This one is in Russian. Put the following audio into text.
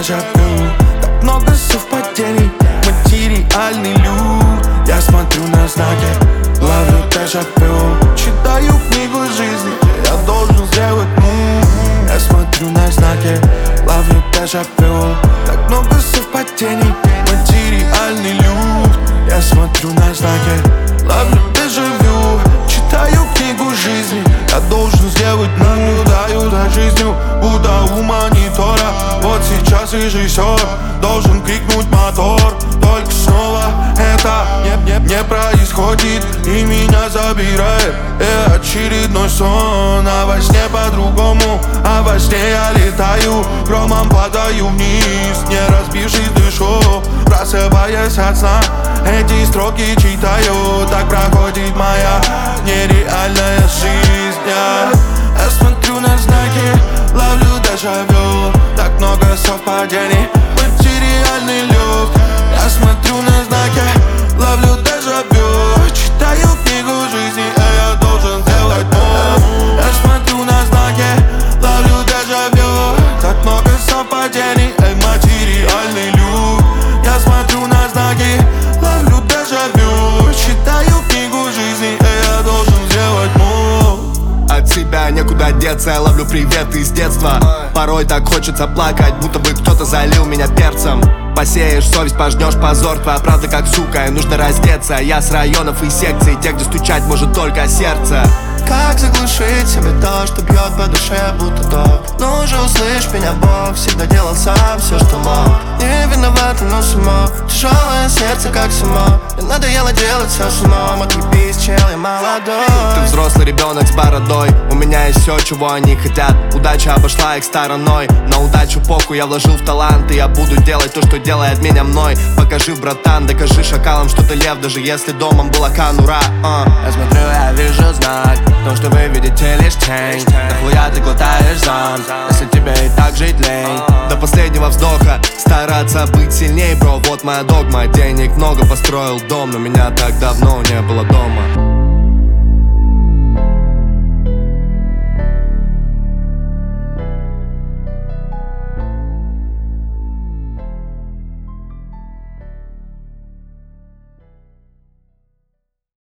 дежавю. Так много совпадений, материальный люд. Я смотрю на знаки, ловлю дежавю. Читаю книгу жизни, я должен сделать мув. Я смотрю на знаки, ловлю дежавю. Так много совпадений, материальный люд. Я смотрю на знаки, ловлю дежавю. Читаю книгу жизни, я должен сделать мув. Наблюдаю за жизнью, будто у монитора. Вот сейчас режиссер должен крикнуть мотор. Только снова это не происходит и меня забирает очередной сон. А во сне по-другому, а во сне я летаю, громом падаю вниз, не разбившись дышу. Просыпаясь от сна, эти строки читаю. Так проходит моя нереальная жизнь. Я смотрю на знаки, ловлю дежавю. Так много совпадений, материальный люд. Я смотрю на знаки, ловлю дежавю. Читаю книгу жизни, я должен сделать мув. Я смотрю на знаки, ловлю дежавю. Так много совпадений, материальный люд. Я смотрю на знаки, ловлю дежавю. Читаю книгу жизни, я должен сделать мув. От себя некуда деться, я ловлю приветы из детства. Порой так хочется плакать, будто бы кто-то залил меня перцем. Посеешь совесть, пожнешь позор, твоя правда как сука, и нужно раздеться. Я с районов и секций, те, где стучать может только сердце. Как заглушить себе то, что бьет по душе, будто ток? Ну же услышь меня, Бог, всегда делал сам все, что мог. Не виноват, но само тяжелое сердце, как само. Мне надоело делать все с умом, отъебись, чел, я молодой. Ты взрослый ребенок с бородой, у меня есть все, чего они хотят. Удача обошла их стороной, на удачу похуй, я вложил в талант. И я буду делать то, что делает меня мной. Покажи, братан, докажи шакалам, что ты лев, даже если домом была конура. Я смотрю, я вижу знак, то, что вы видите лишь тень. Нахуя ты глотаешь зам, если тебе и так жить лень? До последнего вздоха стараться быть сильней, бро, вот моя догма. Денег много, построил дом, но меня так давно не было дома.